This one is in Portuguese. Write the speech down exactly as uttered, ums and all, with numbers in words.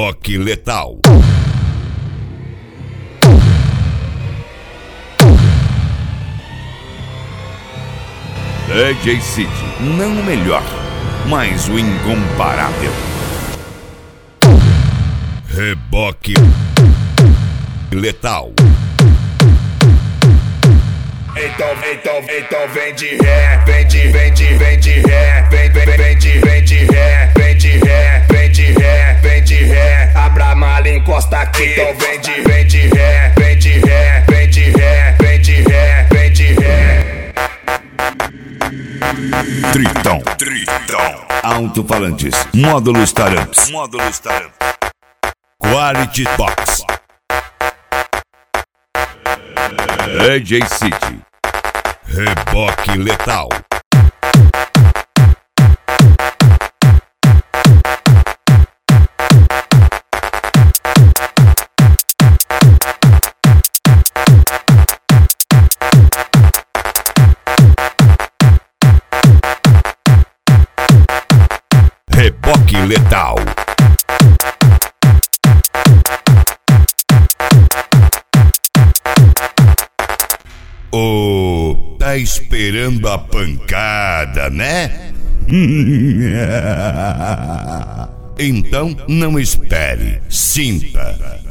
Reboque letal. D J City, não o melhor, mas o incomparável. Reboque letal. Então, então, então vem de ré, vem de, vem de, vem de ré, vem, vem, vem de, vem de ré, vem de ré, vem de ré, vem de ré, abra a mala, encosta aqui. Então vem de, vem de ré, vem de ré, vem de ré, vem de ré, vem de ré. Tritão, Tritão. Alto-falantes, módulos taramps, módulos taramps. Quality Box. D J City, Reboque letal. Reboque letal. Oh, tá esperando a pancada, né? Então não espere, sinta.